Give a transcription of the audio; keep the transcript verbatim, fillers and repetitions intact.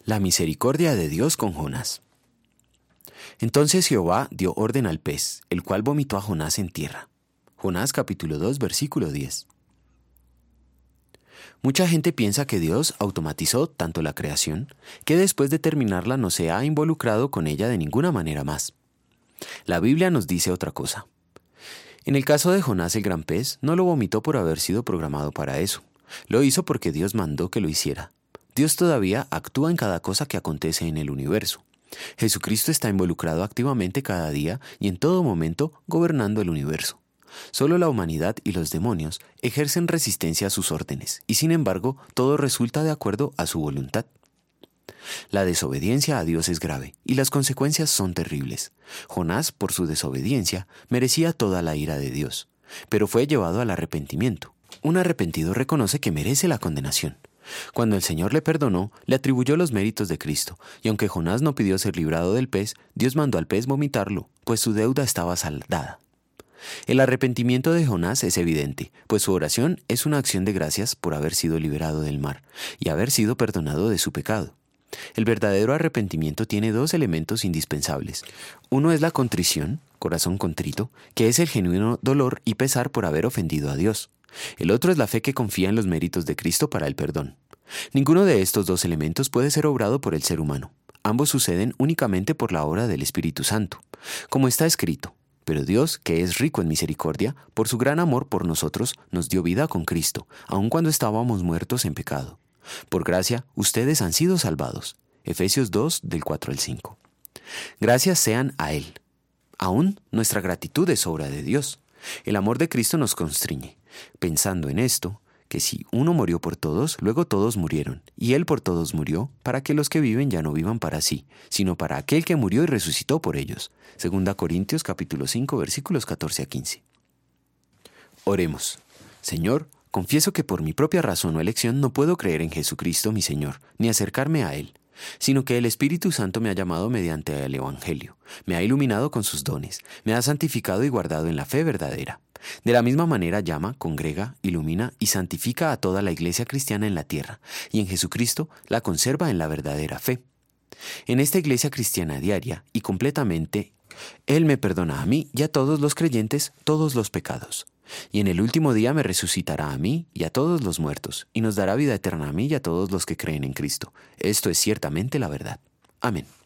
La misericordia de Dios con Jonás. Entonces Jehová dio orden al pez, el cual vomitó a Jonás en tierra. Jonás capítulo dos, versículo diez. Mucha gente piensa que Dios automatizó tanto la creación, que después de terminarla no se ha involucrado con ella de ninguna manera más. La Biblia nos dice otra cosa. En el caso de Jonás el gran pez, no lo vomitó por haber sido programado para eso. Lo hizo porque Dios mandó que lo hiciera. Dios todavía actúa en cada cosa que acontece en el universo. Jesucristo está involucrado activamente cada día y en todo momento gobernando el universo. Solo la humanidad y los demonios ejercen resistencia a sus órdenes, y sin embargo todo resulta de acuerdo a su voluntad. La desobediencia a Dios es grave, y las consecuencias son terribles. Jonás, por su desobediencia, merecía toda la ira de Dios, pero fue llevado al arrepentimiento. Un arrepentido reconoce que merece la condenación. Cuando el Señor le perdonó, le atribuyó los méritos de Cristo, y aunque Jonás no pidió ser librado del pez, Dios mandó al pez vomitarlo, pues su deuda estaba saldada. El arrepentimiento de Jonás es evidente, pues su oración es una acción de gracias por haber sido liberado del mar y haber sido perdonado de su pecado. El verdadero arrepentimiento tiene dos elementos indispensables. Uno es la contrición, corazón contrito, que es el genuino dolor y pesar por haber ofendido a Dios. El otro es la fe que confía en los méritos de Cristo para el perdón. Ninguno de estos dos elementos puede ser obrado por el ser humano. Ambos suceden únicamente por la obra del Espíritu Santo. Como está escrito, pero Dios, que es rico en misericordia, por su gran amor por nosotros, nos dio vida con Cristo, aun cuando estábamos muertos en pecado. Por gracia, ustedes han sido salvados. Efesios dos, del cuatro al cinco. Gracias sean a Él. Aún nuestra gratitud es obra de Dios. El amor de Cristo nos constriñe, pensando en esto, que si uno murió por todos, luego todos murieron, y Él por todos murió, para que los que viven ya no vivan para sí, sino para aquel que murió y resucitó por ellos. Segunda Corintios capítulo cinco, versículos catorce a quince. Oremos. Señor, confieso que por mi propia razón o elección no puedo creer en Jesucristo mi Señor, ni acercarme a Él, sino que el Espíritu Santo me ha llamado mediante el Evangelio, me ha iluminado con sus dones, me ha santificado y guardado en la fe verdadera. De la misma manera llama, congrega, ilumina y santifica a toda la iglesia cristiana en la tierra, y en Jesucristo la conserva en la verdadera fe. En esta iglesia cristiana diaria y completamente, Él me perdona a mí y a todos los creyentes todos los pecados. Y en el último día me resucitará a mí y a todos los muertos, y nos dará vida eterna a mí y a todos los que creen en Cristo. Esto es ciertamente la verdad. Amén.